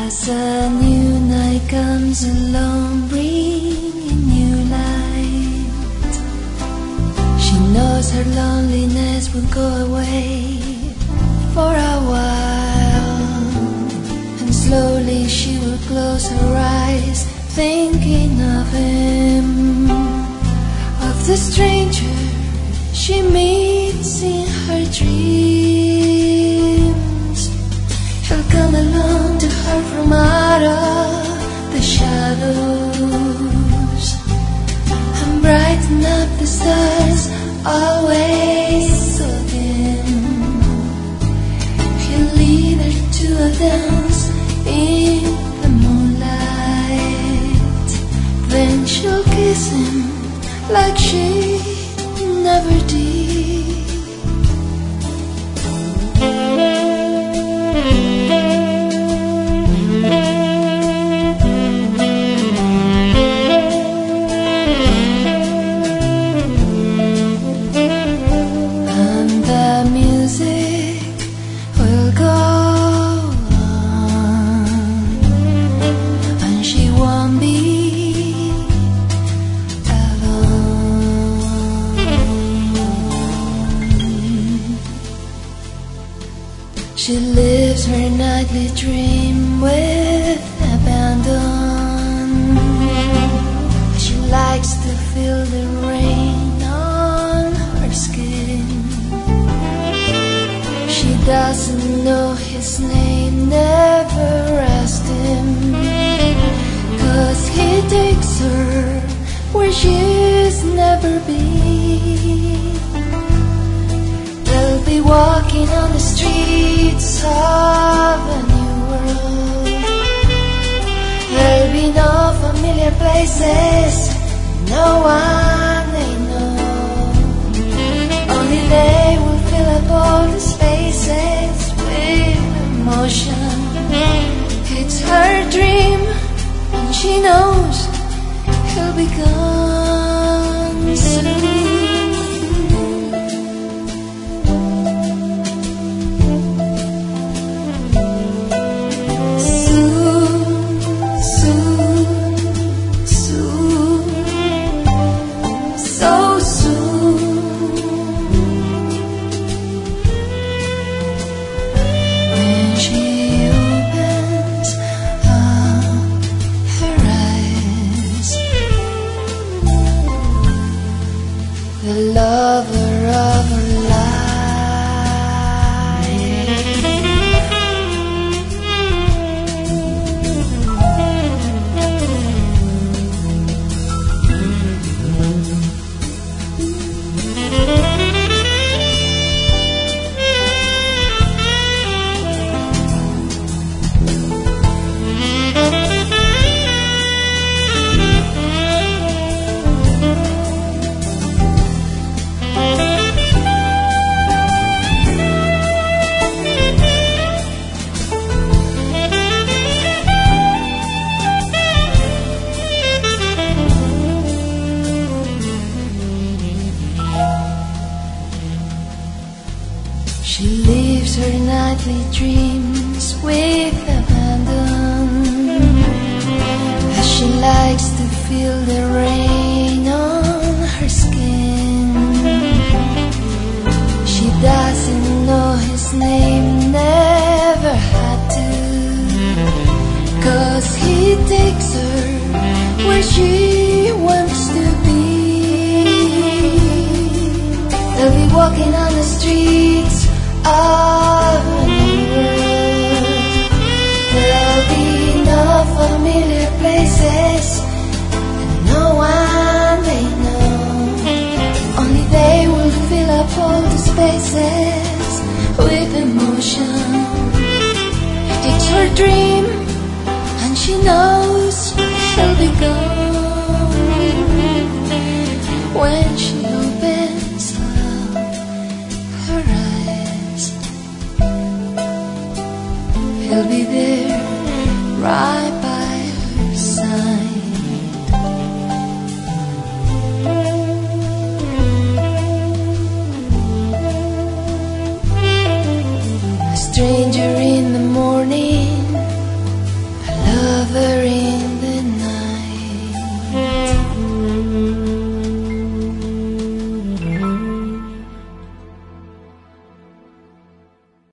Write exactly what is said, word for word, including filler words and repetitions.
As a new night comes along, bringing new light, she knows her loneliness will go away for a while, and slowly she will close her eyes, thinking of him, of the stranger she meets in her dreams. He'll come along to her from out of the shadows and brighten up the stars always so dim. He'll lead her to a dance in the moonlight, then she'll kiss him like she never did. She lives her nightly dream with abandon. She likes to feel the rain on her skin. She doesn't know his name, never asked him, 'cause he takes her where she's never been. They'll be walking on the streets of a new world. There'll be no familiar places, no one they know. Only they will fill up all the spaces with emotion. It's her dream, and she knows he'll be gone soon. The lover of her life. She lives her nightly dreams with abandon, as she likes to feel the rain on her skin. She doesn't know his name, never had to, 'cause he takes her where she wants to be. They'll be walking on the streets of a new world. There'll be no familiar places, and no one they know. Only they will fill up all the spaces with emotion. It's her dream, and she knows he'll be gone when she opens up her eyes. He'll be there right by her side. A stranger in the morning, never